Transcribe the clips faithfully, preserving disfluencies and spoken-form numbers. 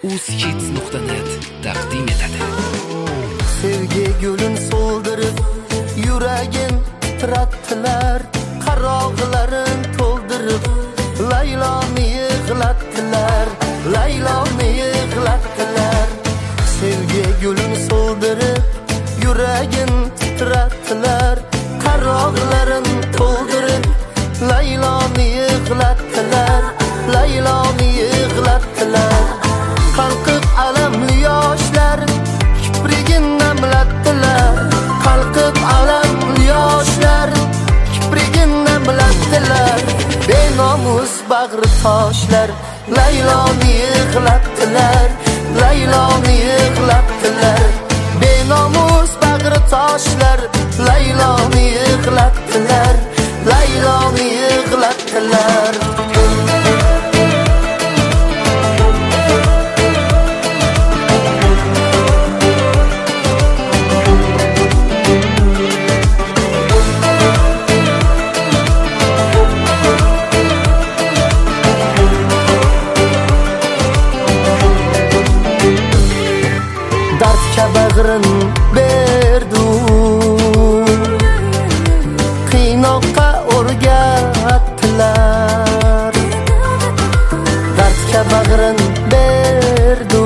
uzhits nuqta net taqdim etadi. Sevgi gülün soldurib, yuragin titratdilar, qarog'larin to'ldirib, Layloni yig'latdilar, Layloni yig'latdilar. Sevgi gülün soldurib, yuragin titratdilar, qarog'larin to'ldirib, Layloni yig'latdilar, Layloni yig'latdilar. Qalqib alamli yoshlar kiprigin namlatdilar, qalqib alamli yoshlar kiprigin namlatdilar. Benomus bag'ri toshlar Layloni yig'latdilar, Layloni yig'latdilar. Benomus bag'ri toshlar Layloni yig'latdilar, Layloni yig'latdilar. Dardga bag'rin berdu, qiynoqqa o'rgatdilar. Dardga bag'rin berdu,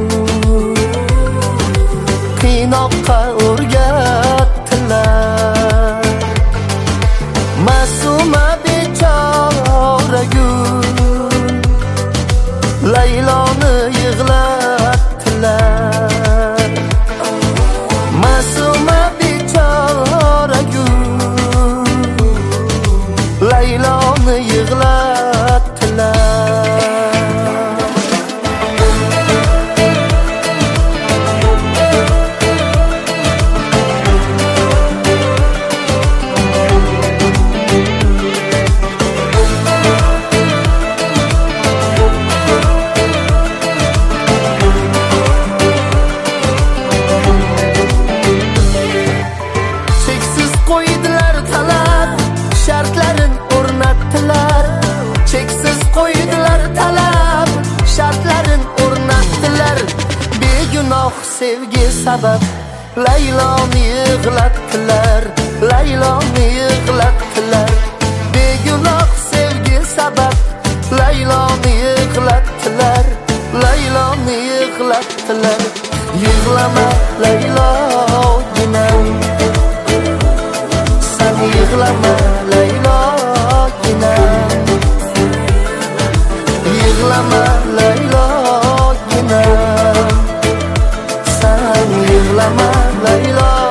qiynoqqa o'rgatdilar. Masuma bechora gul Layloni yig'latdilar. Masuma bechora gul Layloni yig'latdilar. Qo'ydilar talab, shartlarin o'rnatdilar. Cheksiz qo'ydilar talab, shartlarin o'rnatdilar. Begunoh sevgi sabab Layloni yig'latdilar, Layloni yig'latdilar. Begunoh sevgi sabab Layloni yig'latdilar, Layloni yig'latdilar. Yig'lama Laylo ginam, yig'lama Layloginam, yig'lama Layloginam, sen yig'lama Laylo.